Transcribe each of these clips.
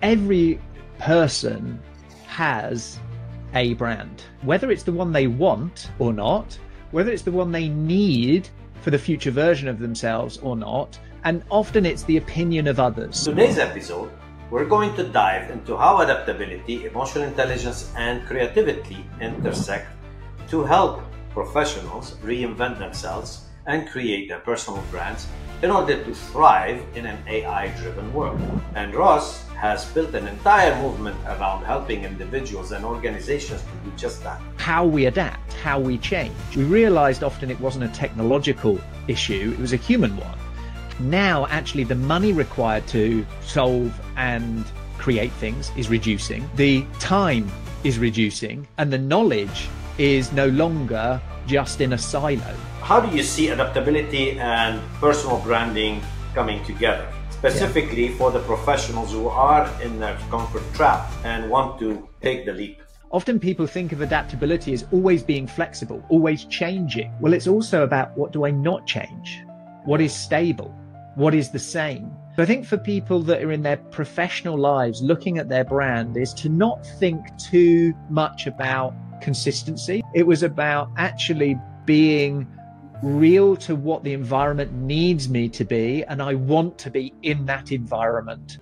Every person has a brand, whether it's the one they want or not, whether it's the one they need for the future version of themselves or not, and often it's the opinion of others. Today's episode, we're going to dive into how adaptability, emotional intelligence, and creativity intersect to help professionals reinvent themselves and create their personal brands in order to thrive in an AI-driven world. And Ross has built an entire movement around helping individuals and organizations to do just that. How we adapt, how we change. We realized often it wasn't a technological issue, it was a human one. Now, actually, the money required to solve and create things is reducing. The time is reducing, and the knowledge is no longer just in a silo. How do you see adaptability and personal branding coming together? Specifically for the professionals who are in their comfort trap and want to take the leap. Often people think of adaptability as always being flexible, always changing. Well, it's also about what do I not change? What is stable? What is the same? So I think for people that are in their professional lives looking at their brand is to not think too much about consistency. It was about actually being real to what the environment needs me to be, and I want to be in that environment.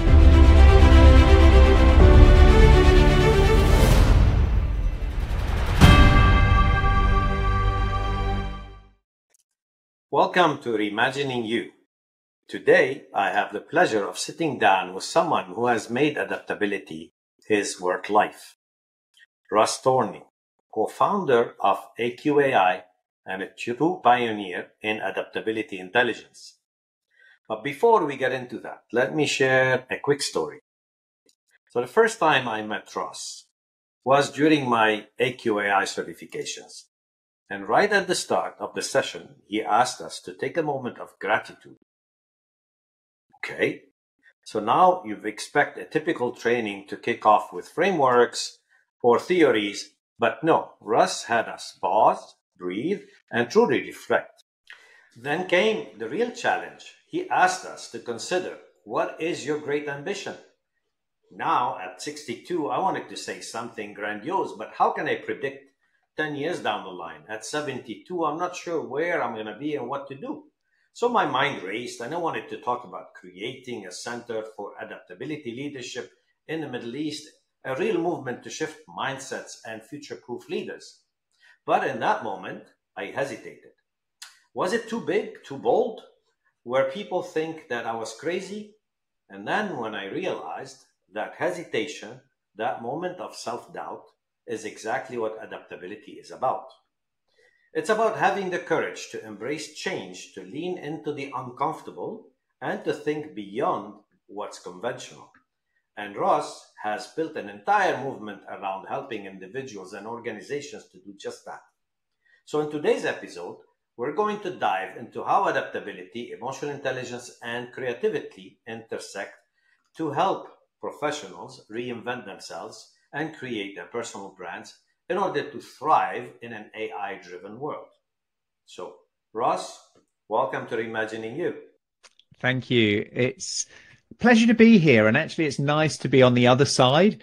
Welcome to Reimagining You. Today, I have the pleasure of sitting down with someone who has made adaptability his work life. Russ Torney, co-founder of AQAI and a true pioneer in adaptability intelligence. But before we get into that, let me share a quick story. So the first time I met Russ was during my AQAI certifications. And right at the start of the session, he asked us to take a moment of gratitude. Okay, so now you expect a typical training to kick off with frameworks or theories, but no, Russ had us pause, breathe, and truly reflect. Then came the real challenge. He asked us to consider, what is your great ambition? Now, at 62, I wanted to say something grandiose, but how can I predict 10 years down the line? At 72, I'm not sure where I'm going to be and what to do. So my mind raced, and I wanted to talk about creating a center for adaptability leadership in the Middle East, a real movement to shift mindsets and future-proof leaders. But in that moment, I hesitated. Was it too big, too bold? Where people think that I was crazy? And then when I realized that hesitation, that moment of self-doubt, is exactly what adaptability is about. It's about having the courage to embrace change, to lean into the uncomfortable, and to think beyond what's conventional. And Ross has built an entire movement around helping individuals and organizations to do just that. So in today's episode, we're going to dive into how adaptability, emotional intelligence, and creativity intersect to help professionals reinvent themselves and create their personal brands in order to thrive in an AI-driven world. So, Ross, welcome to Reimagining You. Thank you. It's a pleasure to be here. And actually, it's nice to be on the other side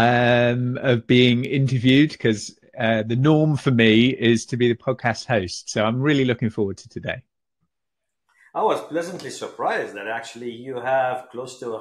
of being interviewed, because the norm for me is to be the podcast host. So I'm really looking forward to today. I was pleasantly surprised that actually you have close to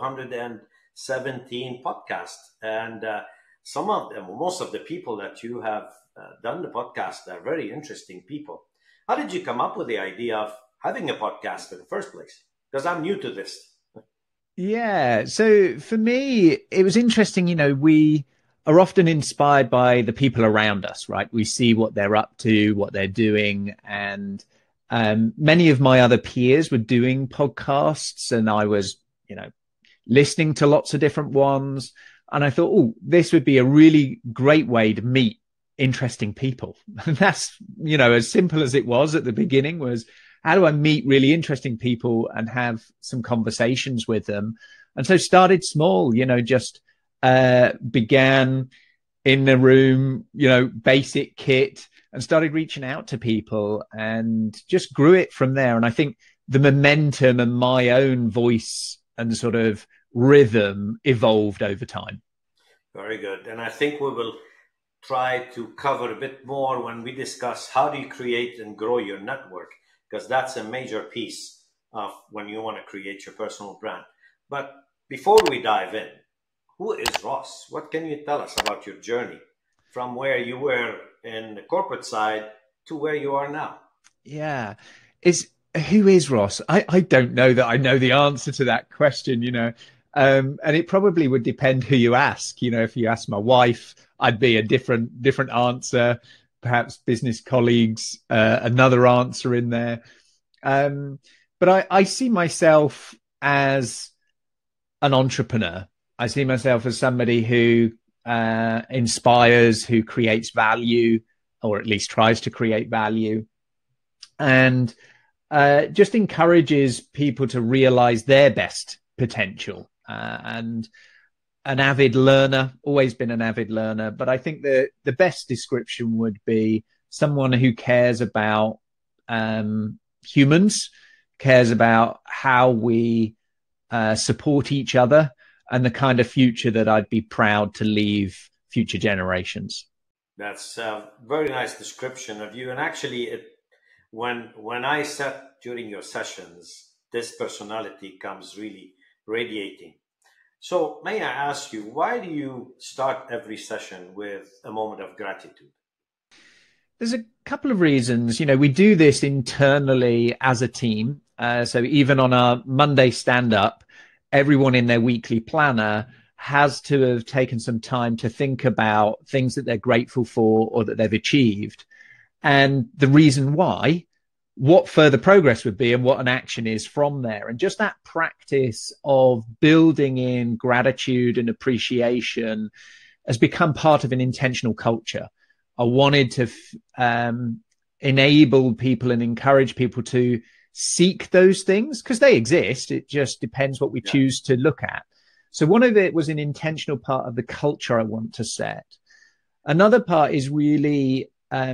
117 podcasts, and some of them, most of the people that you have done the podcast are very interesting people. How did you come up with the idea of having a podcast in the first place? Because I'm new to this. Yeah. So for me, it was interesting. You know, we are often inspired by the people around us, right? We see what they're up to, what they're doing. And many of my other peers were doing podcasts, and I was, listening to lots of different ones. And I thought, oh, this would be a really great way to meet interesting people. And that's, as simple as it was at the beginning, was how do I meet really interesting people and have some conversations with them? And so started small, just began in the room, basic kit, and started reaching out to people and just grew it from there. And I think the momentum and my own voice and sort of rhythm evolved over time. Very good. And I think we will try to cover a bit more when we discuss how do you create and grow your network, because that's a major piece of when you want to create your personal brand. But before we dive in, who is Ross? What can you tell us about your journey from where you were in the corporate side to where you are now? Yeah. Who is Ross? I don't know that I know the answer to that question, and it probably would depend who you ask. If you ask my wife, I'd be a different answer. Perhaps business colleagues, another answer in there. But I see myself as an entrepreneur. I see myself as somebody who inspires, who creates value, or at least tries to create value, and just encourages people to realize their best potential. And an avid learner, always been an avid learner, but I think the best description would be someone who cares about humans, cares about how we support each other, and the kind of future that I'd be proud to leave future generations. That's a very nice description of you. And actually, when I sat during your sessions, this personality comes really radiating. So may I ask you, why do you start every session with a moment of gratitude? There's a couple of reasons. We do this internally as a team. So even on our Monday stand-up, everyone in their weekly planner has to have taken some time to think about things that they're grateful for or that they've achieved. And the reason why, what further progress would be, and what an action is from there. And just that practice of building in gratitude and appreciation has become part of an intentional culture. I wanted to enable people and encourage people to seek those things because they exist. It just depends what we choose to look at. So one of it was an intentional part of the culture I want to set. Another part is really,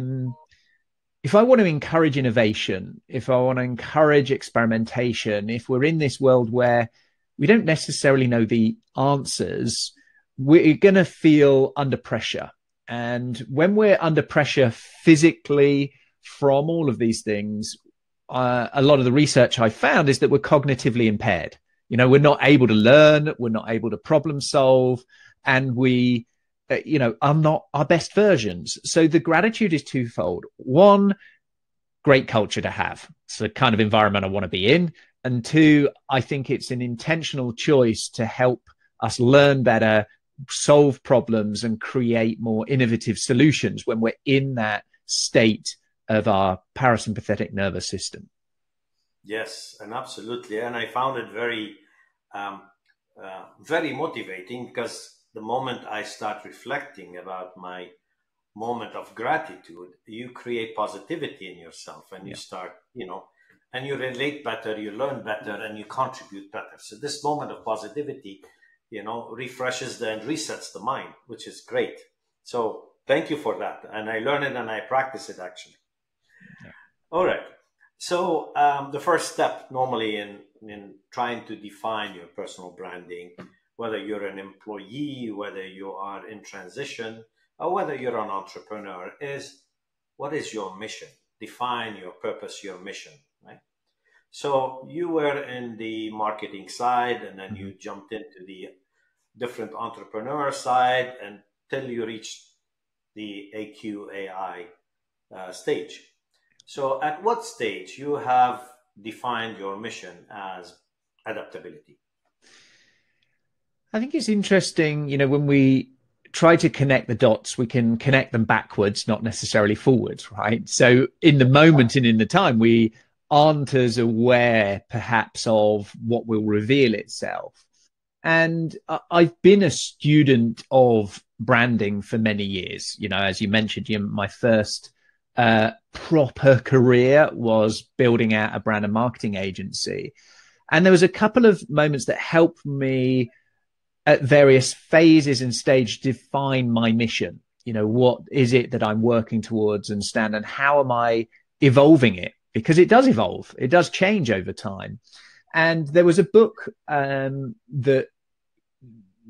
if I want to encourage innovation, if I want to encourage experimentation, if we're in this world where we don't necessarily know the answers, we're going to feel under pressure. And when we're under pressure physically from all of these things, a lot of the research I found is that we're cognitively impaired. We're not able to learn, we're not able to problem solve, and we are not our best versions. So the gratitude is twofold. One, great culture to have. It's the kind of environment I want to be in. And two, I think it's an intentional choice to help us learn better, solve problems, and create more innovative solutions when we're in that state of our parasympathetic nervous system. Yes, and absolutely. And I found it very, very motivating, because the moment I start reflecting about my moment of gratitude, you create positivity in yourself, and you start, and you relate better, you learn better, and you contribute better. So this moment of positivity, refreshes and resets the mind, which is great. So thank you for that. And I learn it and I practice it actually. Yeah. All right. So the first step normally in trying to define your personal branding, whether you're an employee, whether you are in transition, or whether you're an entrepreneur, is what is your mission? Define your purpose, your mission, right? So you were in the marketing side, and then you jumped into the different entrepreneur side until you reached the AQAI stage. So at what stage you have defined your mission as adaptability? I think it's interesting, when we try to connect the dots, we can connect them backwards, not necessarily forwards, right? So in the moment and in the time, we aren't as aware perhaps of what will reveal itself. And I've been a student of branding for many years. As you mentioned, my first proper career was building out a brand and marketing agency. And there was a couple of moments that helped me at various phases and stage define my mission. What is it that I'm working towards and how am I evolving it? Because it does evolve. It does change over time. And there was a book that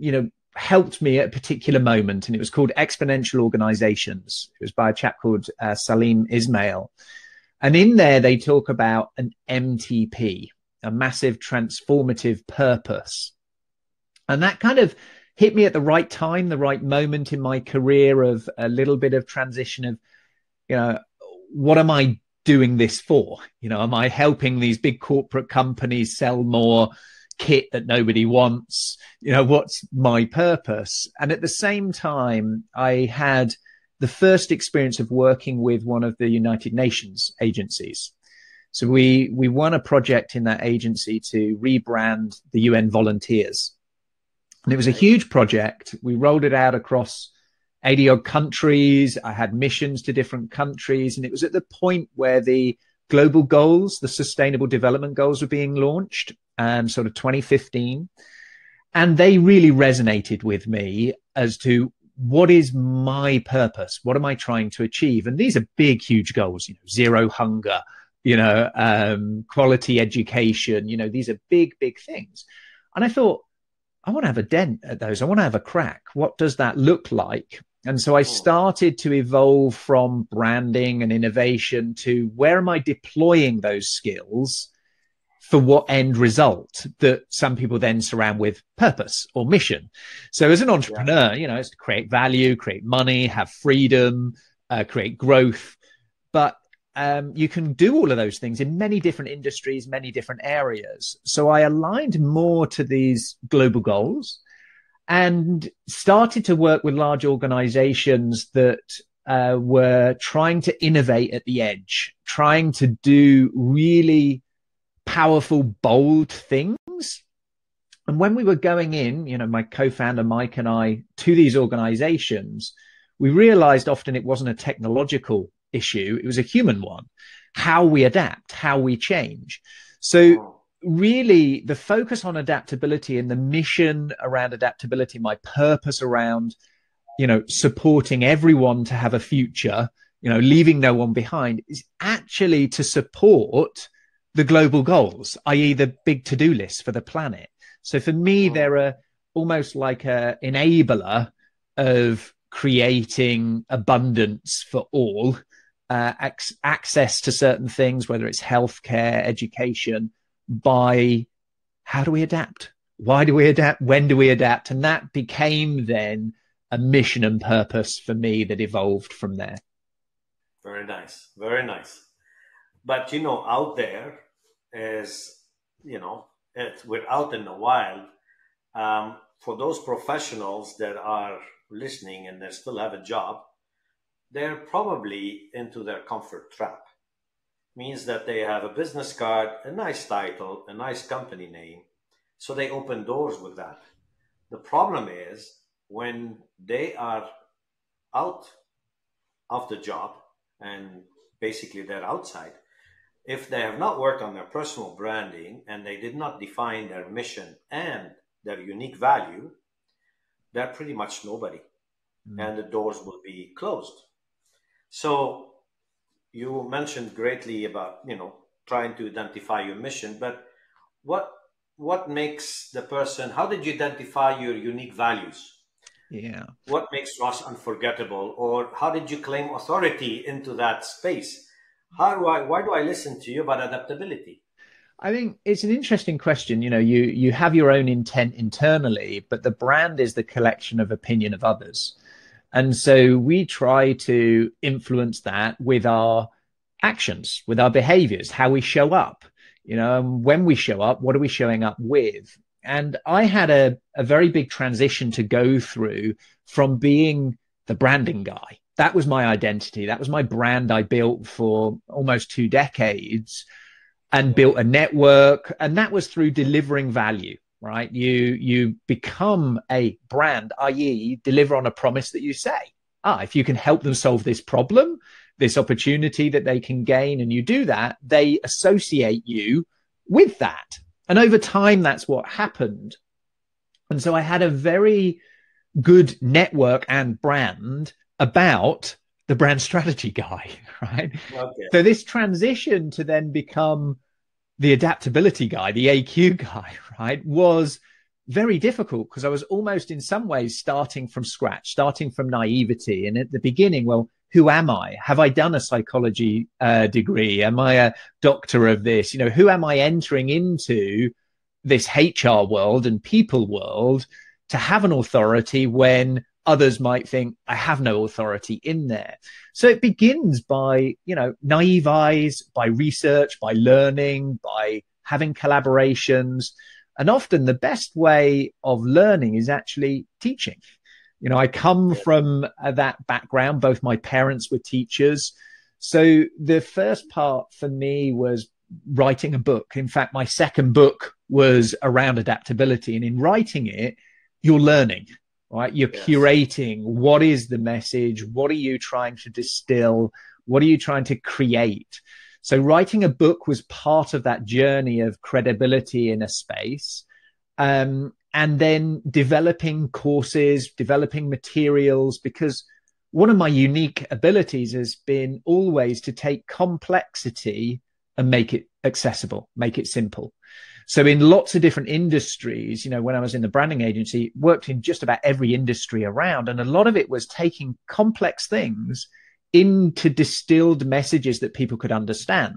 helped me at a particular moment, and it was called Exponential Organizations. It was by a chap called Salim Ismail. And in there, they talk about an MTP, a massive transformative purpose. And that kind of hit me at the right time, the right moment in my career of a little bit of transition of, what am I doing this for? Am I helping these big corporate companies sell more kit that nobody wants? What's my purpose? And at the same time, I had the first experience of working with one of the United Nations agencies. So we won a project in that agency to rebrand the UN volunteers. And it was a huge project. We rolled it out across 80 odd countries. I had missions to different countries. And it was at the point where the global goals, the sustainable development goals, were being launched, sort of 2015. And they really resonated with me as to what is my purpose? What am I trying to achieve? And these are big, huge goals, zero hunger, quality education, these are big, big things. And I thought, I want to have a dent at those. I want to have a crack. What does that look like? And so I started to evolve from branding and innovation to where am I deploying those skills for what end result that some people then surround with purpose or mission. So as an entrepreneur, it's to create value, create money, have freedom, create growth. But you can do all of those things in many different industries, many different areas. So I aligned more to these global goals and started to work with large organizations that were trying to innovate at the edge, trying to do really powerful, bold things. And when we were going in, my co-founder Mike and I, to these organizations, we realized often it wasn't a technological issue, it was a human one. How we adapt, how we change. So really the focus on adaptability and the mission around adaptability, my purpose around, supporting everyone to have a future, leaving no one behind, is actually to support the global goals, i.e. the big to-do list for the planet. So for me, they're almost like an enabler of creating abundance for all, access to certain things, whether it's healthcare, education, by how do we adapt? Why do we adapt? When do we adapt? And that became then a mission and purpose for me that evolved from there. Very nice. Very nice. But, out there is, we're out in the wild. For those professionals that are listening and they still have a job, they're probably into their comfort trap. Means that they have a business card, a nice title, a nice company name. So they open doors with that. The problem is when they are out of the job and basically they're outside, if they have not worked on their personal branding and they did not define their mission and their unique value, they're pretty much nobody. And the doors will be closed. So you mentioned greatly about, trying to identify your mission, but what makes the person, how did you identify your unique values? Yeah. What makes Ross unforgettable? Or how did you claim authority into that space? Why do I listen to you about adaptability? I think it's an interesting question. You have your own intent internally, but the brand is the collection of opinion of others. And so we try to influence that with our actions, with our behaviors, how we show up, and when we show up, what are we showing up with? And I had a very big transition to go through from being the branding guy. That was my identity. That was my brand I built for almost 2 decades and built a network. And that was through delivering value, right? You become a brand, i.e. deliver on a promise that you say. If you can help them solve this problem, this opportunity that they can gain, and you do that, they associate you with that. And over time, that's what happened. And so I had a very good network and brand about the brand strategy guy, right? Okay. So this transition to then become the adaptability guy, the AQ guy, right, was very difficult because I was almost in some ways starting from scratch, starting from naivety. And at the beginning, well, who am I? Have I done a psychology degree? Am I a doctor of this? You know, who am I entering into this HR world and people world to have an authority when others might think I have no authority in there? So it begins by, you know, naive eyes, by research, by learning, by having collaborations. And often the best way of learning is actually teaching. You know, I come from that background. Both my parents were teachers. So the first part for me was writing a book. In fact, my second book was around adaptability. And in writing it, you're learning, right? You're curating. What is the message? What are you trying to distill? What are you trying to create? So writing a book was part of that journey of credibility in a space. And then developing courses, developing materials, because one of my unique abilities has been always to take complexity and make it accessible, make it simple. So in lots of different industries, you know, when I was in the branding agency, worked in just about every industry around. And a lot of it was taking complex things into distilled messages that people could understand.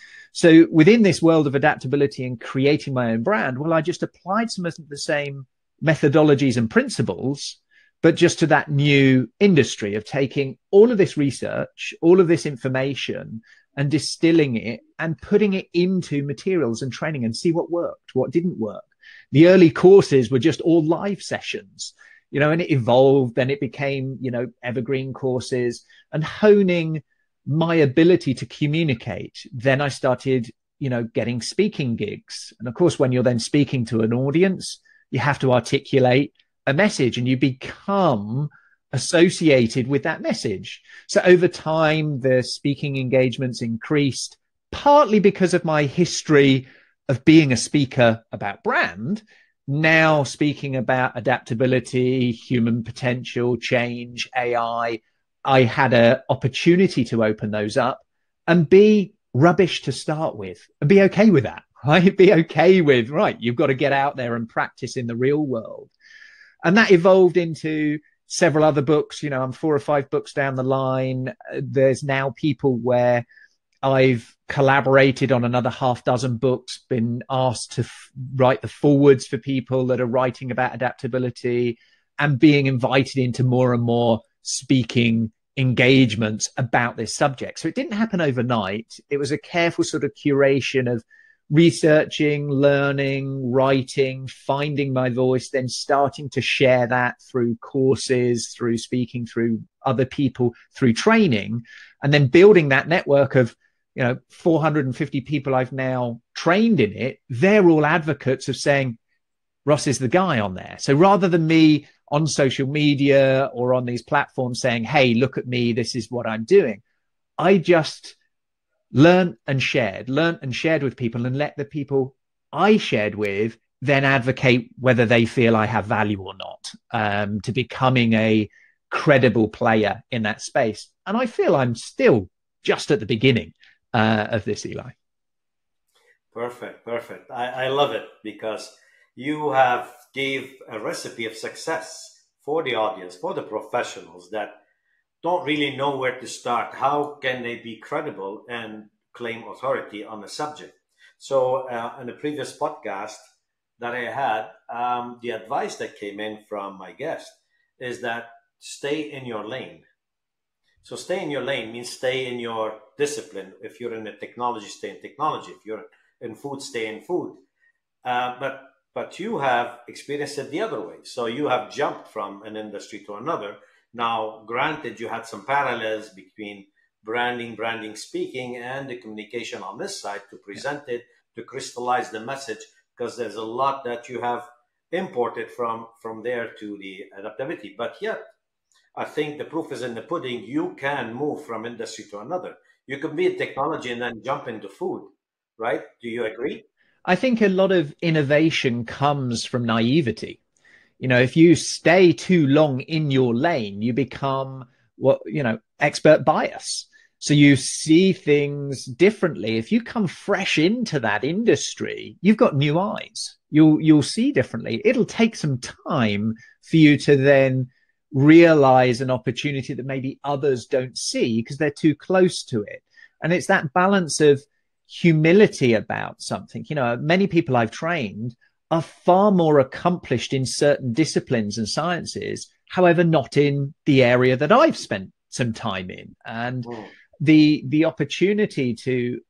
So within this world of adaptability and creating my own brand, well, I just applied some of the same methodologies and principles, but just to that new industry of taking all of this research, all of this information and distilling it and putting it into materials and training and see what worked, what didn't work. The early courses were just all live sessions, you know, and it evolved. Then it became, you know, evergreen courses and honing my ability to communicate. Then I started, you know, getting speaking gigs. And of course, when you're then speaking to an audience, you have to articulate a message and you become associated with that message. So over time, the speaking engagements increased, partly because of my history of being a speaker about brand, now speaking about adaptability, human potential, change, AI. I had an opportunity to open those up and be rubbish to start with and be okay with that, right? Be okay with, right, you've got to get out there and practice in the real world. And that evolved into several other books. You know, I'm 4 or 5 books down the line. There's now people where I've collaborated on another half dozen books, been asked to write the forwards for people that are writing about adaptability and being invited into more and more speaking engagements about this subject. So it didn't happen overnight. It was a careful sort of curation of researching, learning, writing, finding my voice, then starting to share that through courses, through speaking, through other people, through training, and then building that network of, you know, 450 people I've now trained in it. They're all advocates of saying, Ross is the guy on there. So rather than me on social media or on these platforms saying, hey, look at me, this is what I'm doing, I just learned and shared with people and let the people I shared with then advocate whether they feel I have value or not, to becoming a credible player in that space. And I feel I'm still just at the beginning of this, Eli. Perfect. I love it because you have gave a recipe of success for the audience, for the professionals that don't really know where to start. How can they be credible and claim authority on the subject? So in the previous podcast that I had, the advice that came in from my guest is that stay in your lane. So stay in your lane means stay in your discipline. If you're in the technology, stay in technology. If you're in food, stay in food. But you have experienced it the other way. So you have jumped from an industry to another. Now, granted, you had some parallels between branding, speaking, and the communication on this side to present it, to crystallize the message, because there's a lot that you have imported from there to the adaptability. But yet, I think the proof is in the pudding. You can move from industry to another. You can be in technology and then jump into food, right? Do you agree? I think a lot of innovation comes from naivety. You know, if you stay too long in your lane, you become expert bias. So you see things differently. If you come fresh into that industry, you've got new eyes. You'll see differently. It'll take some time for you to then realize an opportunity that maybe others don't see because they're too close to it. And it's that balance of humility about something. You know, many people I've trained are far more accomplished in certain disciplines and sciences, however, not in the area that I've spent some time in. And the opportunity to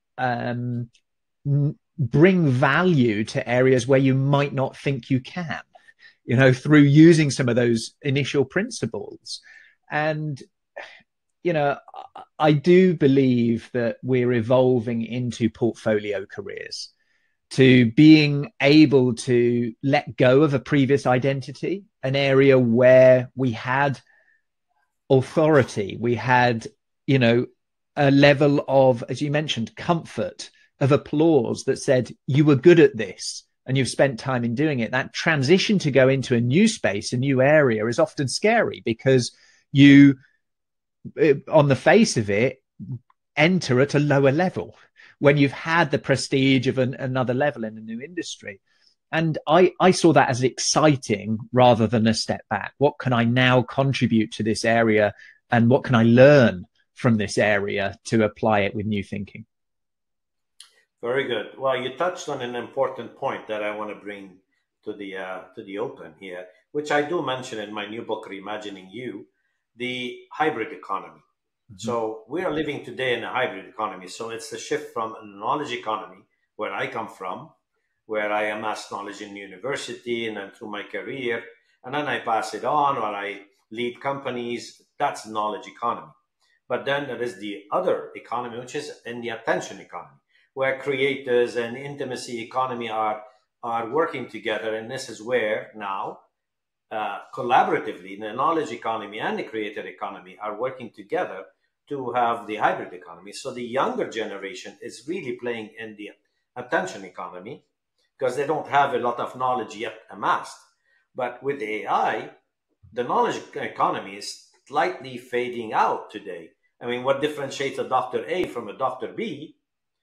bring value to areas where you might not think you can, you know, through using some of those initial principles. And, you know, I do believe that we're evolving into portfolio careers, to being able to let go of a previous identity, an area where we had authority, we had, you know, a level of, as you mentioned, comfort, of applause that said you were good at this and you've spent time in doing it. That transition to go into a new space, a new area, is often scary because you, on the face of it, enter at a lower level when you've had the prestige of another level in a new industry. And I saw that as exciting rather than a step back. What can I now contribute to this area, and what can I learn from this area to apply it with new thinking? Very good. Well, you touched on an important point that I want to bring to the open here, which I do mention in my new book, Reimagining You, the hybrid economy. Mm-hmm. So we are living today in a hybrid economy. So it's the shift from a knowledge economy, where I come from, where I amass knowledge in university and then through my career, and then I pass it on, or I lead companies. That's knowledge economy. But then there is the other economy, which is in the attention economy, where creators and intimacy economy are working together. And this is where now collaboratively the knowledge economy and the creator economy are working together to have the hybrid economy. So the younger generation is really playing in the attention economy because they don't have a lot of knowledge yet amassed. But with AI, the knowledge economy is slightly fading out today. I mean, what differentiates a Dr. A from a Dr. B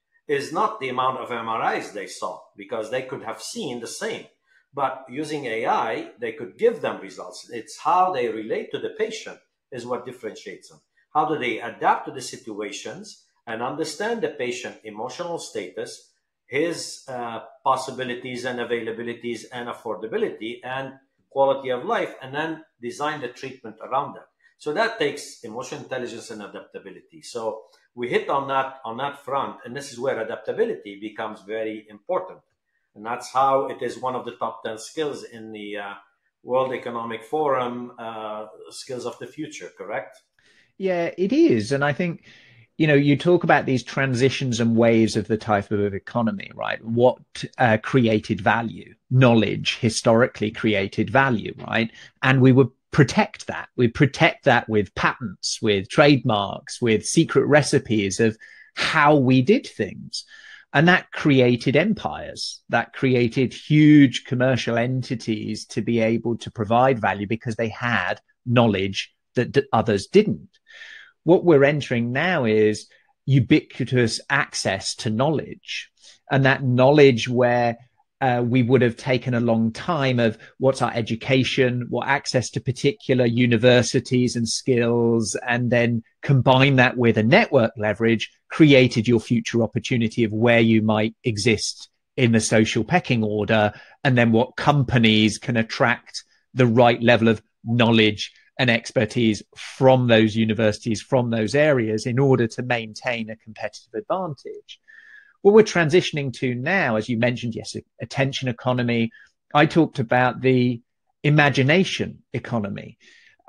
is not the amount of MRIs they saw, because they could have seen the same. But using AI, they could give them results. It's how they relate to the patient is what differentiates them. How do they adapt to the situations and understand the patient emotional status, his possibilities and availabilities and affordability and quality of life, and then design the treatment around that. So that takes emotional intelligence and adaptability. So we hit on that front, and this is where adaptability becomes very important. And that's how it is one of the top 10 skills in the World Economic Forum skills of the future, correct? Yeah, it is. And I think, you know, you talk about these transitions and waves of the type of economy, right? What created value? Knowledge historically created value, right? And we would protect that. We protect that with patents, with trademarks, with secret recipes of how we did things. And that created empires, that created huge commercial entities to be able to provide value because they had knowledge that others didn't. What we're entering now is ubiquitous access to knowledge, and that knowledge where we would have taken a long time of what's our education, what access to particular universities and skills, and then combine that with a network leverage, created your future opportunity of where you might exist in the social pecking order, and then what companies can attract the right level of knowledge and expertise from those universities, from those areas, in order to maintain a competitive advantage. What we're transitioning to now, as you mentioned, yes, attention economy. I talked about the imagination economy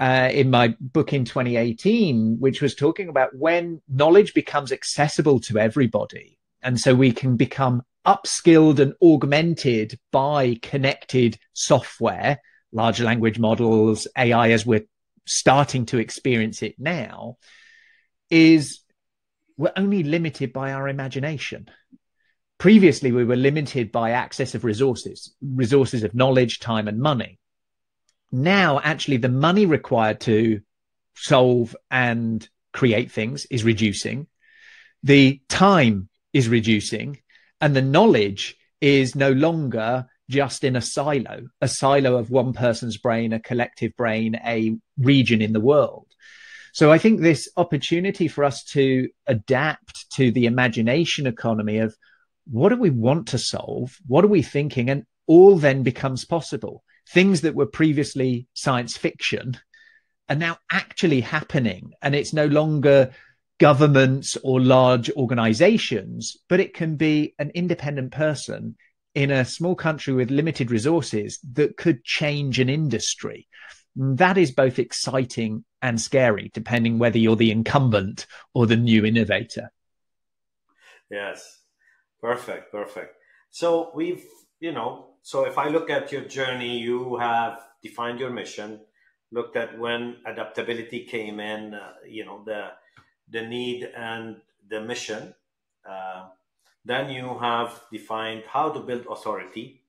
in my book in 2018, which was talking about when knowledge becomes accessible to everybody. And so we can become upskilled and augmented by connected software, large language models, AI, as we're starting to experience it now, is we're only limited by our imagination. Previously, we were limited by access of resources of knowledge, time, and money. Now, actually, the money required to solve and create things is reducing. The time is reducing, and the knowledge is no longer just in a silo of one person's brain, a collective brain, a region in the world. So I think this opportunity for us to adapt to the imagination economy of what do we want to solve? What are we thinking? And all then becomes possible. Things that were previously science fiction are now actually happening. And it's no longer governments or large organizations, but it can be an independent person in a small country with limited resources that could change an industry. That is both exciting and scary, depending whether you're the incumbent or the new innovator. Yes, perfect. So so if I look at your journey, you have defined your mission, looked at when adaptability came in, the need and the mission. Then you have defined how to build authority,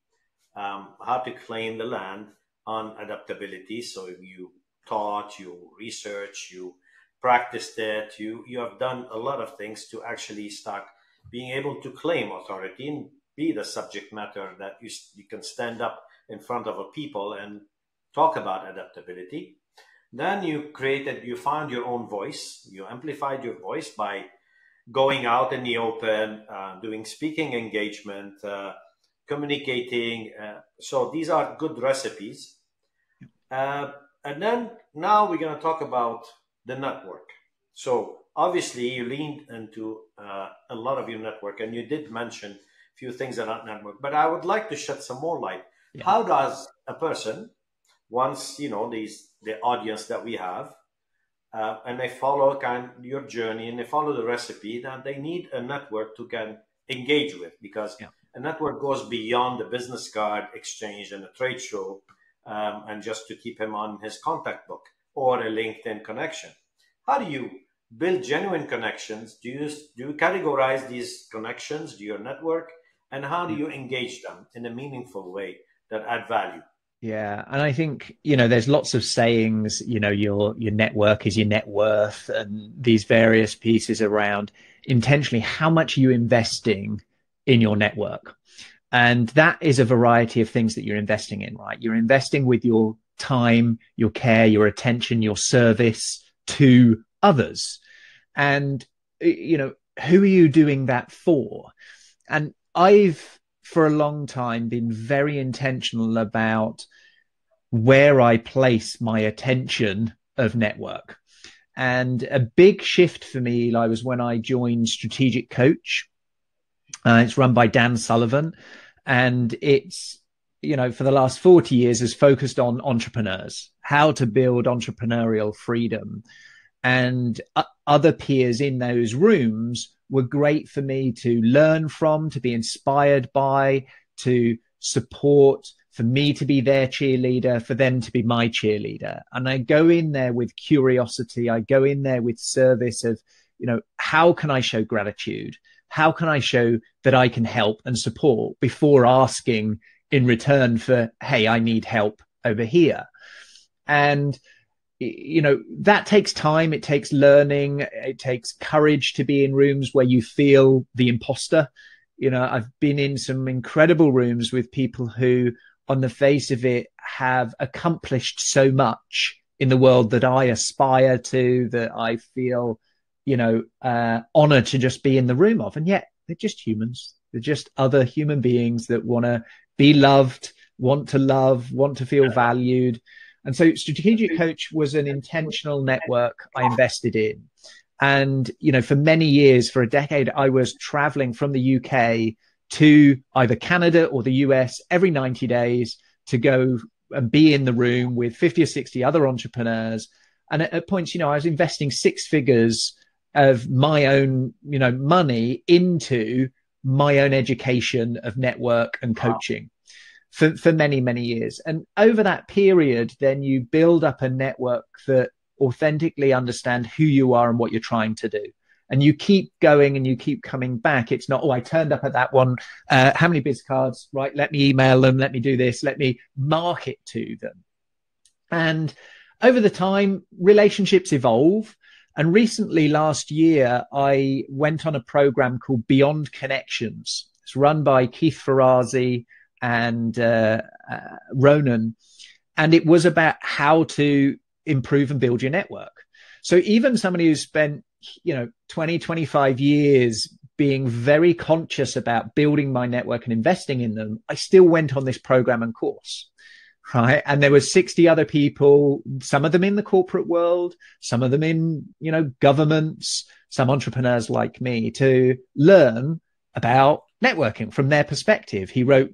how to claim the land on adaptability. So you taught, you researched, you practiced it, you have done a lot of things to actually start being able to claim authority and be the subject matter that you can stand up in front of a people and talk about adaptability. Then you found your own voice, you amplified your voice by going out in the open, doing speaking engagement, communicating. So these are good recipes. And then now we're going to talk about the network. So obviously you leaned into a lot of your network, and you did mention a few things about network, but I would like to shed some more light. Yeah. How does a person, once, the audience that we have, and they follow your journey and they follow the recipe, that they need a network to can engage with, because a network goes beyond the business card exchange and a trade show, and just to keep him on his contact book or a LinkedIn connection. How do you build genuine connections? Do you categorize these connections to your network, and how do you engage them in a meaningful way that add value? Yeah. And I think, there's lots of sayings, your network is your net worth, and these various pieces around intentionally how much are you investing in your network. And that is a variety of things that you're investing in, right? You're investing with your time, your care, your attention, your service to others. And, who are you doing that for? And I've, for a long time, been very intentional about where I place my attention of network. And a big shift for me, Eli, was when I joined Strategic Coach. It's run by Dan Sullivan, and it's, for the last 40 years has focused on entrepreneurs, how to build entrepreneurial freedom. And other peers in those rooms were great for me to learn from, to be inspired by, to support, for me to be their cheerleader, for them to be my cheerleader. And I go in there with curiosity. I go in there with service of, how can I show gratitude? How can I show that I can help and support before asking in return for, hey, I need help over here? And that takes time. It takes learning. It takes courage to be in rooms where you feel the imposter. I've been in some incredible rooms with people who, on the face of it, have accomplished so much in the world that I aspire to, that I feel, honored to just be in the room of. And yet they're just humans. They're just other human beings that want to be loved, want to love, want to feel valued. And so Strategic Coach was an intentional network I invested in. And, for many years, for a decade, I was traveling from the UK to either Canada or the US every 90 days to go and be in the room with 50 or 60 other entrepreneurs. And at points, I was investing six figures of my own, money into my own education of network and coaching. For many, many years. And over that period, then you build up a network that authentically understand who you are and what you're trying to do. And you keep going and you keep coming back. It's not, I turned up at that one. How many biz cards? Right. Let me email them. Let me do this. Let me market to them. And over the time, relationships evolve. And recently, last year, I went on a program called Beyond Connections. It's run by Keith Ferrazzi and Ronan. And it was about how to improve and build your network. So even somebody who's spent, 20, 25 years being very conscious about building my network and investing in them, I still went on this program and course. Right. And there were 60 other people, some of them in the corporate world, some of them in, governments, some entrepreneurs like me, to learn about networking from their perspective. He wrote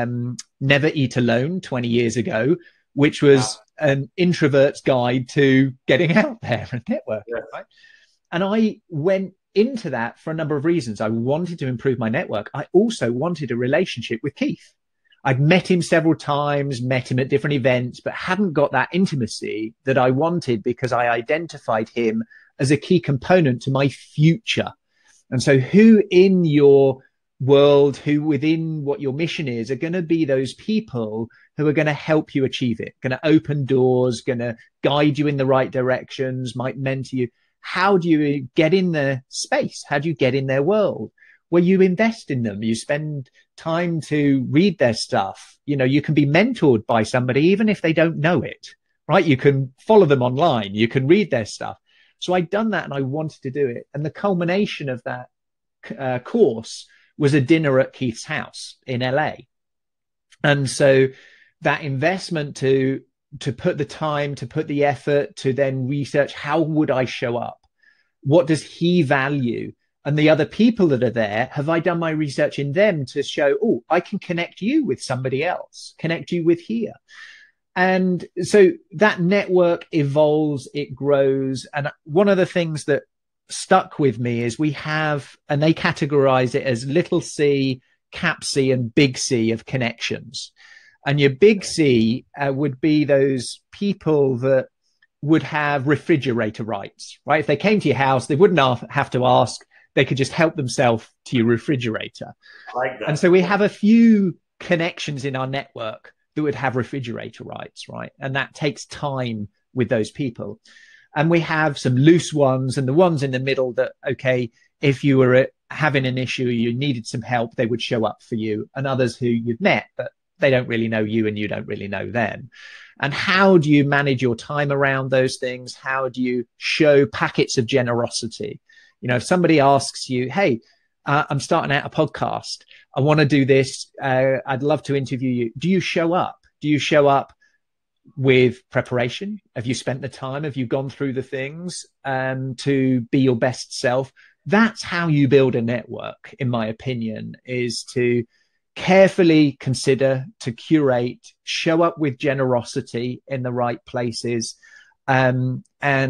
Never Eat Alone 20 years ago, which was an introvert's guide to getting out there and networking. Yes. Right. And I went into that for a number of reasons. I wanted to improve my network. I also wanted a relationship with Keith. I'd met him several times, met him at different events, but hadn't got that intimacy that I wanted because I identified him as a key component to my future. And so who in your world, who within what your mission is, are going to be those people who are going to help you achieve it, going to open doors, going to guide you in the right directions, might mentor you. How do you get in their space? How do you get in their world? Well, you invest in them. You spend time to read their stuff. You can be mentored by somebody, even if they don't know it, right? You can follow them online. You can read their stuff. So I'd done that and I wanted to do it. And the culmination of that course was a dinner at Keith's house in LA. And so that investment to put the time, to put the effort, to then research, how would I show up? What does he value? And the other people that are there, have I done my research in them to show, oh, I can connect you with somebody else, connect you with here. And so that network evolves, it grows. And one of the things that stuck with me is we have, and they categorize it as little C, cap C, and big C of connections. And your big C would be those people that would have refrigerator rights, right? If they came to your house, they wouldn't have to ask. They could just help themselves to your refrigerator. I like that. And so we have a few connections in our network that would have refrigerator rights, right? And that takes time with those people. And we have some loose ones and the ones in the middle that, okay, if you were having an issue, you needed some help, they would show up for you. And others who you've met, but they don't really know you and you don't really know them. And how do you manage your time around those things? How do you show packets of generosity? If somebody asks you, hey, I'm starting out a podcast, I want to do this, I'd love to interview you. Do you show up? Do you show up with preparation? Have you spent the time? Have you gone through the things to be your best self? That's how you build a network, in my opinion, is to carefully consider, to curate, show up with generosity in the right places, and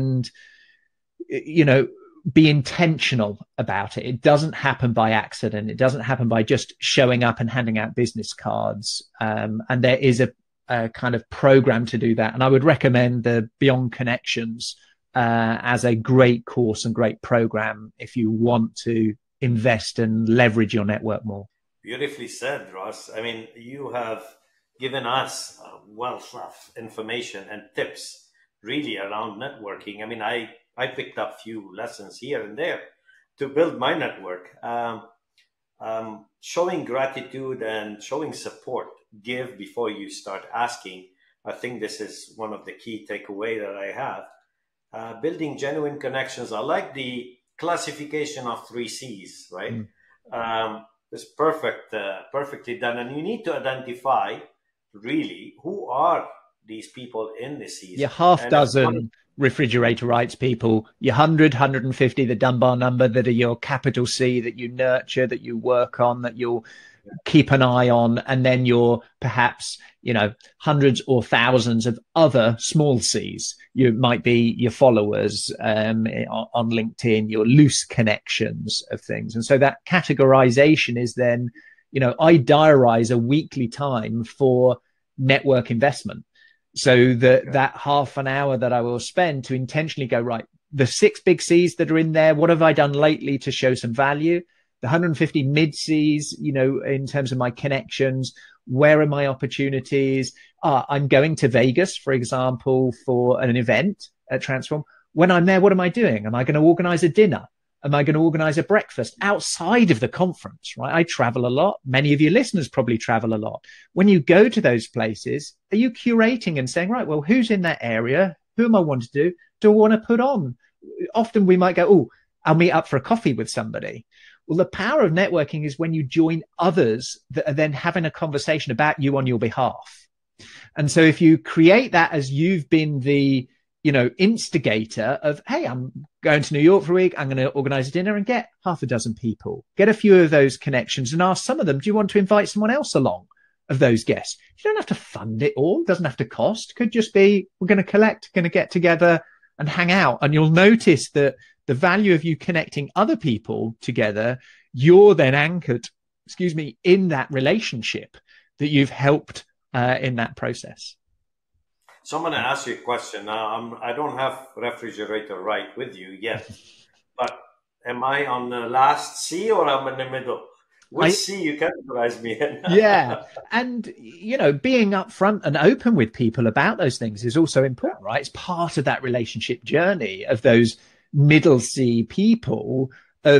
be intentional about it. It doesn't happen by accident. It doesn't happen by just showing up and handing out business cards. And there is a kind of program to do that. And I would recommend the Beyond Connections as a great course and great program if you want to invest and leverage your network more. Beautifully said, Ross. I mean, you have given us a wealth of information and tips really around networking. I mean, I picked up a few lessons here and there to build my network. Showing gratitude and showing support, give before you start asking. I think this is one of the key takeaway that I have. Building genuine connections. I like the classification of 3 C's, right? It's perfectly done. And you need to identify really who are these people in the C's. Your half dozen refrigerator rights people, your 100, 150, the Dunbar number that are your capital C, that you nurture, that you work on, that you'll keep an eye on, and then your perhaps, hundreds or thousands of other small C's. You might be your followers on LinkedIn, your loose connections of things. And so that categorization is then, I diarize a weekly time for network investment. So that half an hour that I will spend to intentionally go, right, the 6 big C's that are in there, what have I done lately to show some value? The 150 mid C's, in terms of my connections, where are my opportunities? I'm going to Vegas, for example, for an event at Transform. when I'm there, what am I doing? Am I going to organize a dinner? Am I going to organize a breakfast outside of the conference, right? I travel a lot. Many of your listeners probably travel a lot. When you go to those places, are you curating and saying, right, well, who's in that area? Who am I want to do? Do I want to put on? Often we might go, oh, I'll meet up for a coffee with somebody. Well, the power of networking is when you join others that are then having a conversation about you on your behalf. And so if you create that as you've been the, instigator of, hey, I'm going to New York for a week, I'm going to organize a dinner and get half a dozen people, get a few of those connections and ask some of them, do you want to invite someone else along of those guests? You don't have to fund it all. It doesn't have to cost. Could just be, we're going to get together and hang out. And you'll notice that the value of you connecting other people together, you're then anchored, in that relationship that you've helped in that process. So I'm going to ask you a question. Now, I don't have refrigerator right with you yet, but am I on the last C or I'm in the middle? Which C you categorize me in? Yeah. And, being upfront and open with people about those things is also important, right? It's part of that relationship journey of those middle C people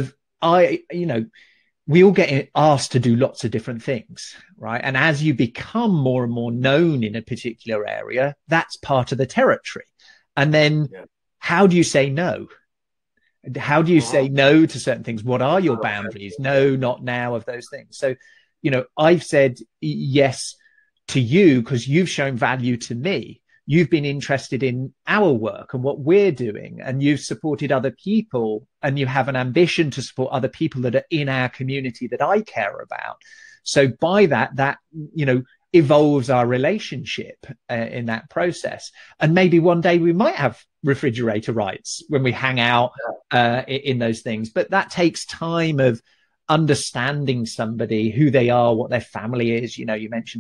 we all get asked to do lots of different things, right? And as you become more and more known in a particular area, that's part of the territory. And then how do you say no? How do you say no to certain things? What are your boundaries? No, not now, of those things. So, I've said yes to you because you've shown value to me. You've been interested in our work and what we're doing, and you've supported other people, and you have an ambition to support other people that are in our community that I care about. So by that, evolves our relationship in that process. And maybe one day we might have refrigerator rights when we hang out in those things. But that takes time of understanding somebody, who they are, what their family is. You mentioned,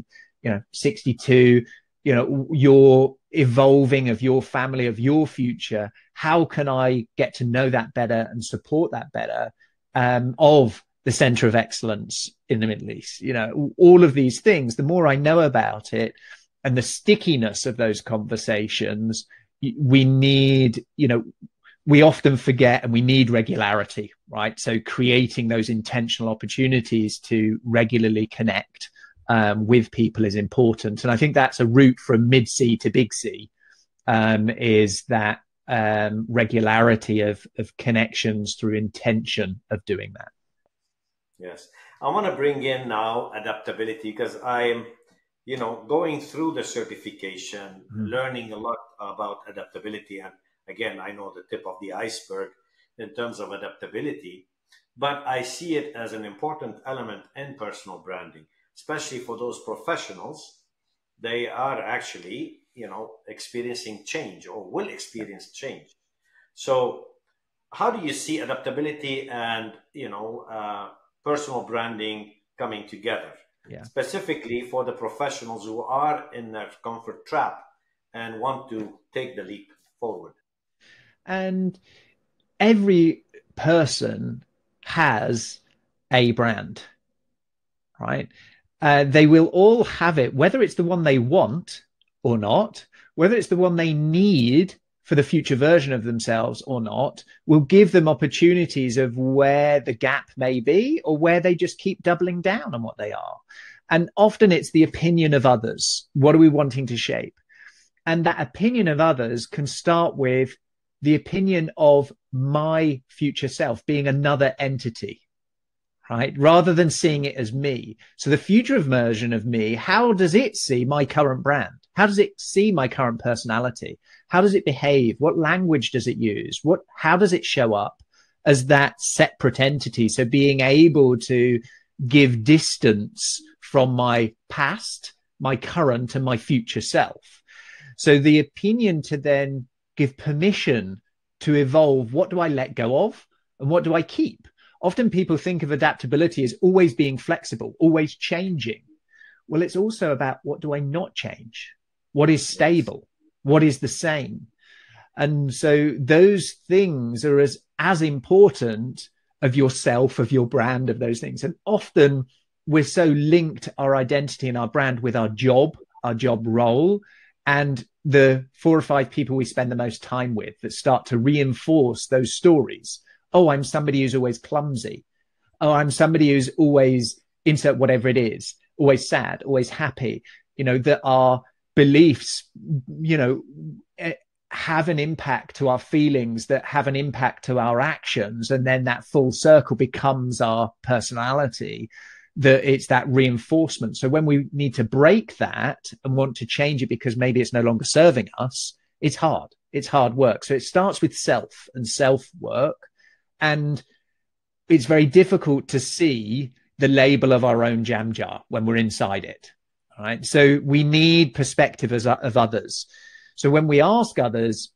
62, your evolving of your family, of your future. How can I get to know that better and support that better, of the center of excellence in the Middle East? All of these things, the more I know about it and the stickiness of those conversations, we need, we often forget, and we need regularity, right? So creating those intentional opportunities to regularly connect with people is important. And I think that's a route from mid C to big C, is that regularity of connections through intention of doing that. Yes. I want to bring in now adaptability, because I'm, going through the certification, learning a lot about adaptability. And again, I know the tip of the iceberg in terms of adaptability, but I see it as an important element in personal branding, especially for those professionals. They are actually, experiencing change, or will experience change. So how do you see adaptability and, personal branding coming together? Yeah. Specifically for the professionals who are in their comfort trap and want to take the leap forward? And every person has a brand, right? They will all have it, whether it's the one they want or not, whether it's the one they need for the future version of themselves or not, will give them opportunities of where the gap may be, or where they just keep doubling down on what they are. And often it's the opinion of others. What are we wanting to shape? And that opinion of others can start with the opinion of my future self being another entity, right? Rather than seeing it as me. So the future version of me, how does it see my current brand? How does it see my current personality? How does it behave? What language does it use? How does it show up as that separate entity? So being able to give distance from my past, my current, and my future self. So the opinion to then give permission to evolve. What do I let go of? And what do I keep? Often people think of adaptability as always being flexible, always changing. Well, it's also about, what do I not change? What is stable? What is the same? And so those things are as important of yourself, of your brand, of those things. And often we're so linked, our identity and our brand, with our job role, and the 4 or 5 people we spend the most time with that start to reinforce those stories. Oh, I'm somebody who's always clumsy. Oh, I'm somebody who's always insert whatever it is, always sad, always happy, that our beliefs, have an impact to our feelings, that have an impact to our actions. And then that full circle becomes our personality, that it's that reinforcement. So when we need to break that and want to change it because maybe it's no longer serving us, it's hard. It's hard work. So it starts with self and self work. And it's very difficult to see the label of our own jam jar when we're inside it. Right. So we need perspective of others. So when we ask others,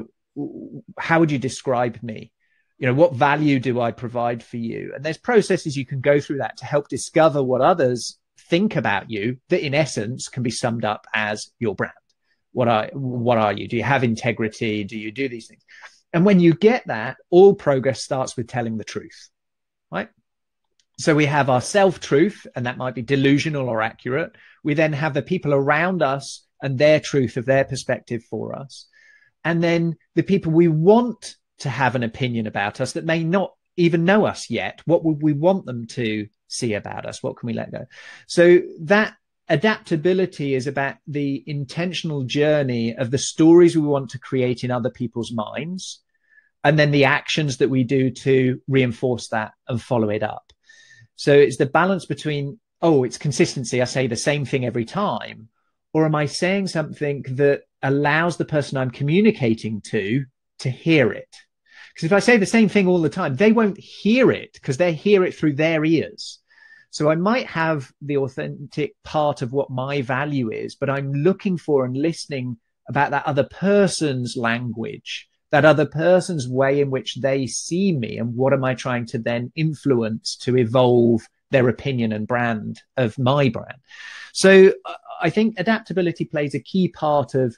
how would you describe me? What value do I provide for you? And there's processes you can go through that to help discover what others think about you that in essence can be summed up as your brand. What are you? Do you have integrity? Do you do these things? And when you get that, all progress starts with telling the truth, right? So we have our self-truth, and that might be delusional or accurate. We then have the people around us and their truth of their perspective for us. And then the people we want to have an opinion about us that may not even know us yet. What would we want them to see about us? What can we let go? So that adaptability is about the intentional journey of the stories we want to create in other people's minds, and then the actions that we do to reinforce that and follow it up. So it's the balance between, it's consistency. I say the same thing every time. Or am I saying something that allows the person I'm communicating to hear it? Because if I say the same thing all the time, they won't hear it because they hear it through their ears. So I might have the authentic part of what my value is, but I'm looking for and listening about that other person's language, that other person's way in which they see me, and what am I trying to then influence to evolve their opinion and brand of my brand. So I think adaptability plays a key part of,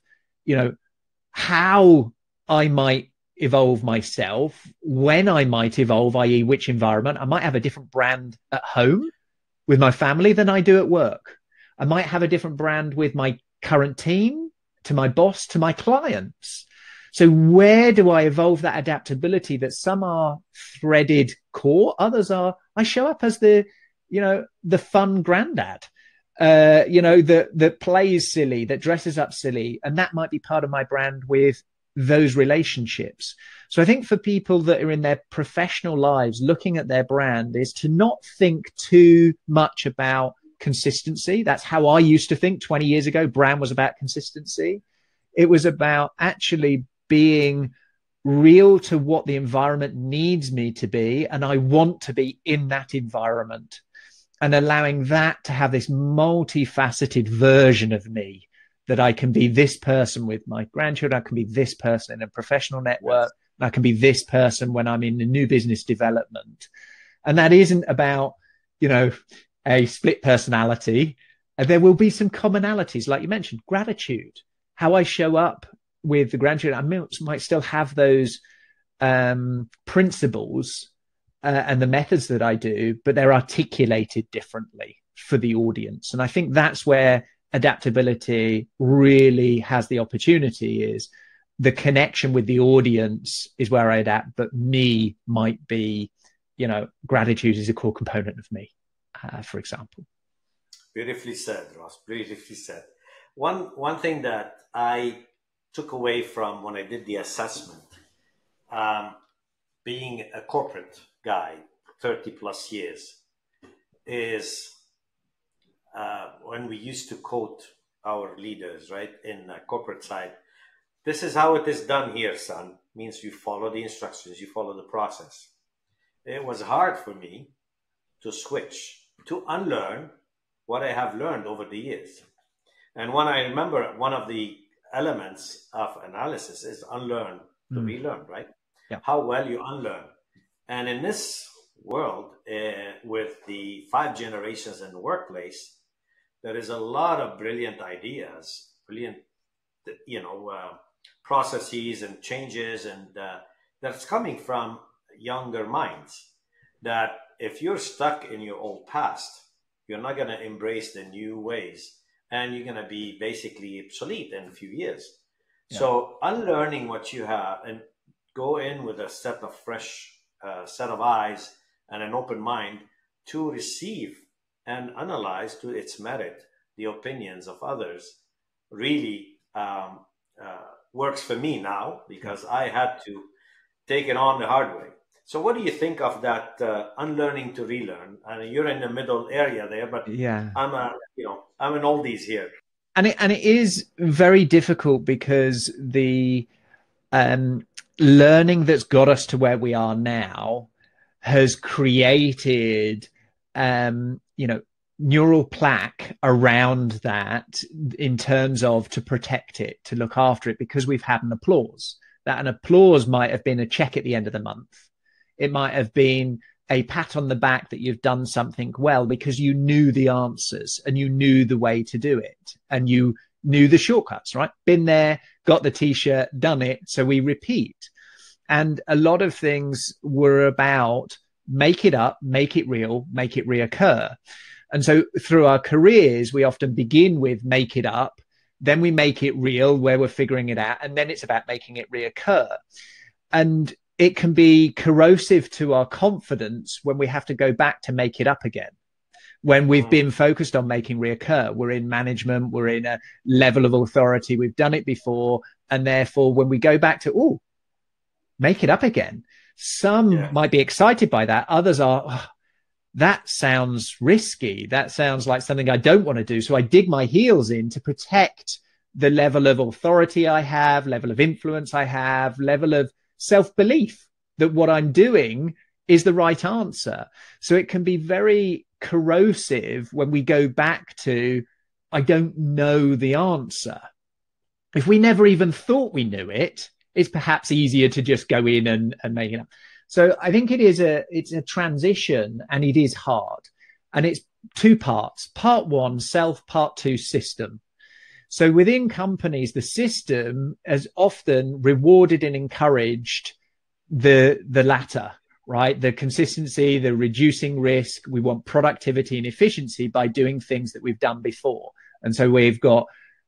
how I might evolve myself, when I might evolve, i.e. which environment. I might have a different brand at home with my family than I do at work. I might have a different brand with my current team, to my boss, to my clients. So where do I evolve that adaptability that some are threaded core, others are, I show up as the fun granddad, that plays silly, that dresses up silly. And that might be part of my brand with those relationships. So I think for people that are in their professional lives, looking at their brand is to not think too much about consistency. That's how I used to think 20 years ago. Brand was about consistency. It was about actually being real to what the environment needs me to be. And I want to be in that environment, and allowing that to have this multifaceted version of me, that I can be this person with my grandchildren. I can be this person in a professional network. And I can be this person when I'm in a new business development. And that isn't about, a split personality. There will be some commonalities, like you mentioned, gratitude, how I show up with the grandchildren. I might still have those principles and the methods that I do, but they're articulated differently for the audience. And I think that's where adaptability really has the opportunity, is the connection with the audience is where I adapt, but me might be, gratitude is a core component of me, for example. Beautifully said, Ross. Beautifully said. One thing that I took away from when I did the assessment, being a corporate guy, 30 plus years, is when we used to quote our leaders, right, in the corporate side, this is how it is done here, son. Means you follow the instructions, you follow the process. It was hard for me to switch, to unlearn what I have learned over the years. And when I remember, one of the elements of analysis is unlearn to relearn, right? Yeah. How well you unlearn. And in this world, with the 5 generations in the workplace, there is a lot of brilliant ideas, brilliant, processes and changes, and that's coming from younger minds. That if you're stuck in your old past, you're not going to embrace the new ways. and you're going to be basically obsolete in a few years. Yeah. So unlearning what you have and go in with a set of fresh set of eyes and an open mind to receive and analyze to its merit the opinions of others really works for me now, because I had to take it on the hard way. So what do you think of that unlearning to relearn? I mean, you're in the middle area there, but Yeah. I'm an oldies here. And it is very difficult, because the learning that's got us to where we are now has created, neural plaque around that, in terms of to protect it, to look after it, because we've had an applause. That an applause might have been a check at the end of the month. It might have been a pat on the back that you've done something well because you knew the answers and you knew the way to do it and you knew the shortcuts, right? Been there, got the t-shirt, done it. So we repeat. And a lot of things were about make it up, make it real, make it reoccur. And so through our careers, we often begin with make it up, then we make it real where we're figuring it out. And then it's about making it reoccur. And it can be corrosive to our confidence when we have to go back to make it up again. When we've been focused on making reoccur, we're in management, we're in a level of authority, we've done it before. And therefore, when we go back to, make it up again, some might be excited by that. Others are, that sounds risky. That sounds like something I don't want to do. So I dig my heels in to protect the level of authority I have, level of influence I have, level of self-belief that what I'm doing is the right answer. So it can be very corrosive when we go back to, I don't know the answer. If we never even thought we knew it, it's perhaps easier to just go in and make it up. So I think it's a transition, and it is hard. And it's two parts. Part one, self, part two, system. So within companies, the system has often rewarded and encouraged the latter, right? The consistency, the reducing risk. We want productivity and efficiency by doing things that we've done before. And so we've got,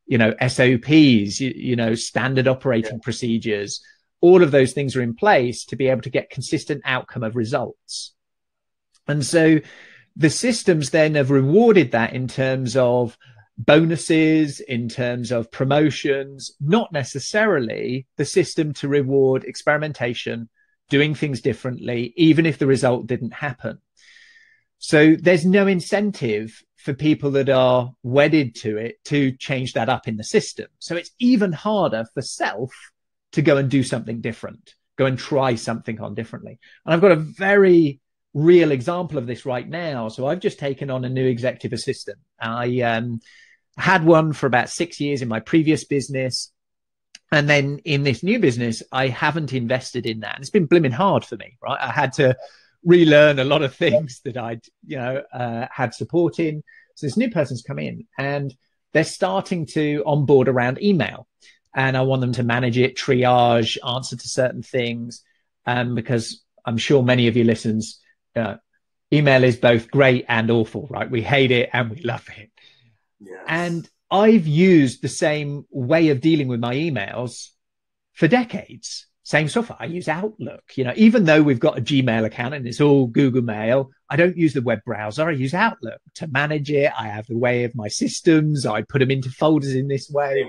SOPs, standard operating procedures. All of those things are in place to be able to get consistent outcome of results. And so the systems then have rewarded that in terms of bonuses, in terms of promotions, not necessarily the system to reward experimentation, doing things differently, even if the result didn't happen. So there's no incentive for people that are wedded to it to change that up in the system. So it's even harder for self to go and do something different, go and try something on differently. And I've got a very real example of this right now. So I've just taken on a new executive assistant. I had one for about 6 years in my previous business. And then in this new business, I haven't invested in that. And it's been blimmin' hard for me, right? I had to relearn a lot of things that I'd, had support in. So this new person's come in and they're starting to onboard around email. And I want them to manage it, triage, answer to certain things. Because I'm sure many of you listeners, email is both great and awful, right? We hate it and we love it. Yes. And I've used the same way of dealing with my emails for decades. Same software. I use Outlook, even though we've got a Gmail account and it's all Google Mail, I don't use the web browser. I use Outlook to manage it. I have the way of my systems. I put them into folders in this way.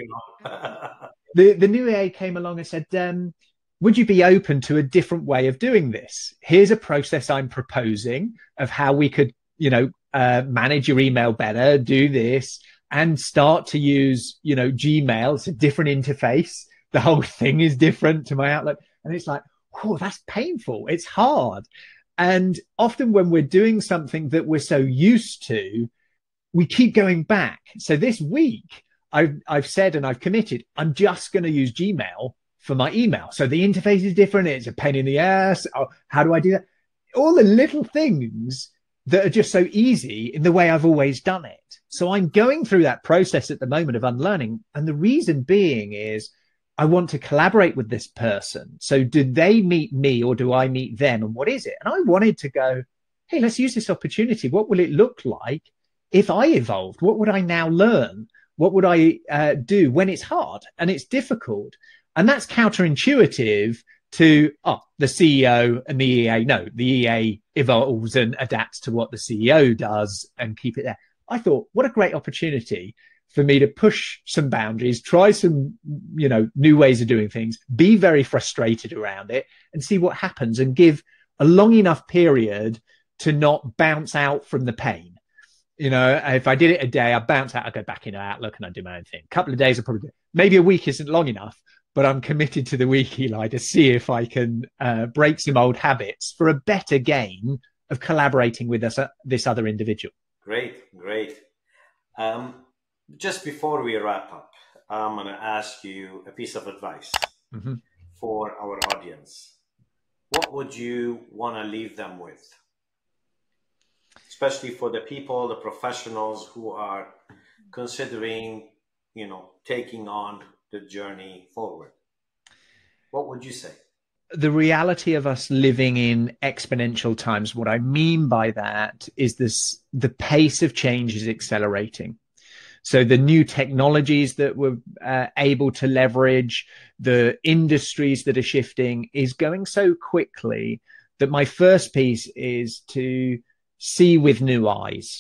The new EA came along and said, would you be open to a different way of doing this? Here's a process I'm proposing of how we could, manage your email better, do this and start to use, Gmail. It's a different interface. The whole thing is different to my Outlook. And it's like, oh, that's painful. It's hard. And often when we're doing something that we're so used to, we keep going back. So this week, I've said and I've committed, I'm just going to use Gmail for my email. So the interface is different. It's a pain in the ass. Oh, how do I do that? All the little things that are just so easy in the way I've always done it. So I'm going through that process at the moment of unlearning. And the reason being is I want to collaborate with this person. So do they meet me or do I meet them? And what is it? And I wanted to go, hey, let's use this opportunity. What will it look like if I evolved, what would I now learn? What would I do when it's hard and it's difficult? And that's counterintuitive to the CEO and the EA. No, the EA evolves and adapts to what the CEO does and keep it there. I thought, what a great opportunity for me to push some boundaries, try some, new ways of doing things, be very frustrated around it and see what happens, and give a long enough period to not bounce out from the pain. If I did it a day, I'd bounce out, I'd go back into Outlook and I'd do my own thing. A couple of days, I'll probably do it. Maybe a week isn't long enough, but I'm committed to the week, Eli, to see if I can break some old habits for a better game of collaborating with this other individual. Great. Just before we wrap up, I'm going to ask you a piece of advice for our audience. What would you want to leave them with? Especially for the people, the professionals who are considering, taking on the journey forward. What would you say? The reality of us living in exponential times, what I mean by that is the pace of change is accelerating. So the new technologies that we're able to leverage, the industries that are shifting is going so quickly that my first piece is to see with new eyes.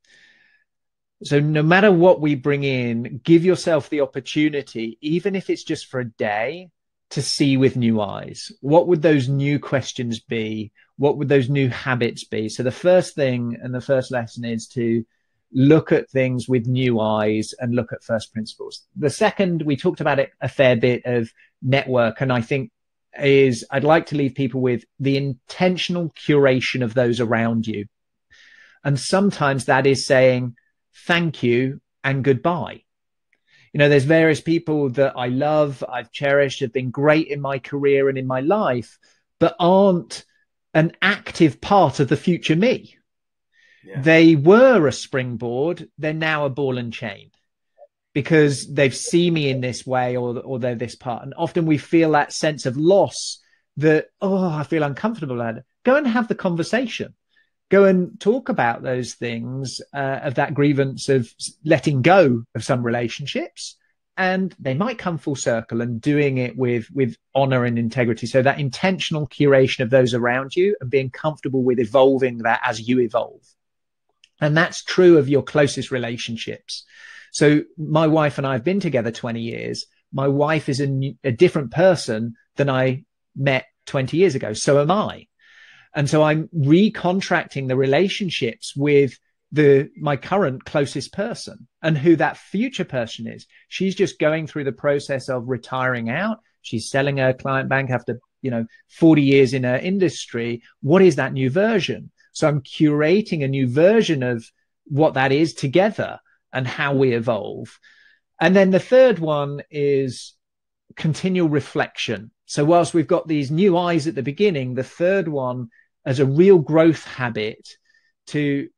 So no matter what we bring in, give yourself the opportunity, even if it's just for a day, to see with new eyes. What would those new questions be? What would those new habits be? So the first thing and the first lesson is to look at things with new eyes and look at first principles. The second, we talked about it a fair bit, of network, and I think is I'd like to leave people with the intentional curation of those around you. And sometimes that is saying thank you and goodbye. There's various people that I love, I've cherished, have been great in my career and in my life, but aren't an active part of the future me. Yeah. They were a springboard, they're now a ball and chain because they've seen me in this way or they're this part. And often we feel that sense of loss that, I feel uncomfortable at it. Go and have the conversation. Go and talk about those things of that grievance of letting go of some relationships, and they might come full circle, and doing it with honor and integrity. So that intentional curation of those around you and being comfortable with evolving that as you evolve. And that's true of your closest relationships. So my wife and I have been together 20 years. My wife is a different person than I met 20 years ago. So am I. And so I'm recontracting the relationships with my current closest person and who that future person is. She's just going through the process of retiring out. She's selling her client bank after, 40 years in her industry. What is that new version? So I'm curating a new version of what that is together and how we evolve. And then the third one is continual reflection. So whilst we've got these new eyes at the beginning, the third one as a real growth habit, to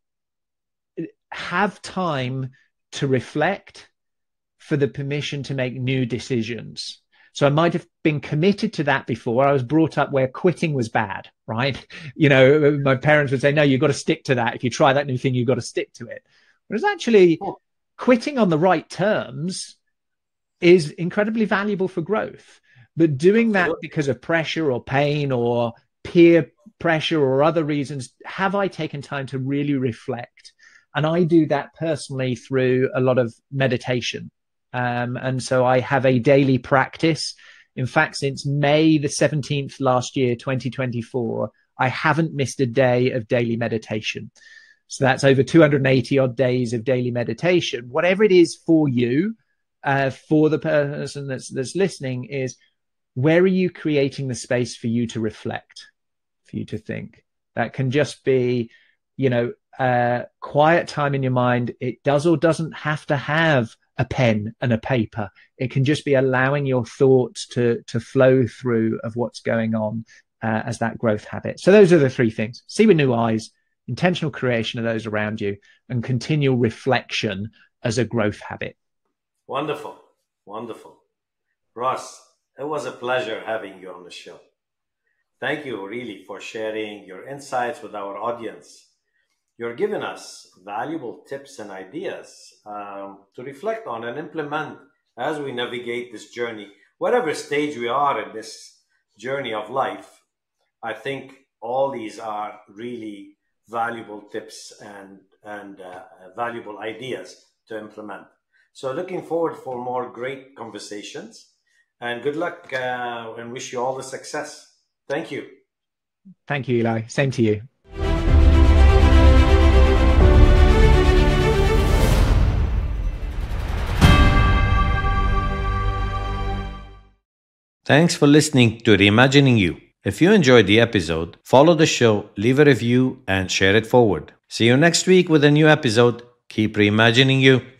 have time to reflect for the permission to make new decisions. So I might have been committed to that before. I was brought up where quitting was bad, right? My parents would say, no, you've got to stick to that. If you try that new thing, you've got to stick to it. Whereas actually quitting on the right terms is incredibly valuable for growth. But doing that because of pressure or pain or peer pressure or other reasons, have I taken time to really reflect? And I do that personally through a lot of meditation. And so I have a daily practice. In fact, since May the 17th last year, 2024, I haven't missed a day of daily meditation. So that's over 280 odd days of daily meditation. Whatever it is for you, for the person that's listening, is where are you creating the space for you to reflect, for you to think? That can just be, quiet time in your mind. It does or doesn't have to have a pen and a paper. It can just be allowing your thoughts to flow through of what's going on as that growth habit. So those are the three things: see with new eyes, intentional creation of those around you, and continual reflection as a growth habit. Wonderful. Ross, it was a pleasure having you on the show. Thank you really for sharing your insights with our audience. You're giving us valuable tips and ideas to reflect on and implement as we navigate this journey, whatever stage we are in this journey of life. I think all these are really valuable tips and valuable ideas to implement. So looking forward for more great conversations, and good luck and wish you all the success. Thank you. Thank you, Eli. Same to you. Thanks for listening to Reimagining You. If you enjoyed the episode, follow the show, leave a review, and share it forward. See you next week with a new episode. Keep reimagining you.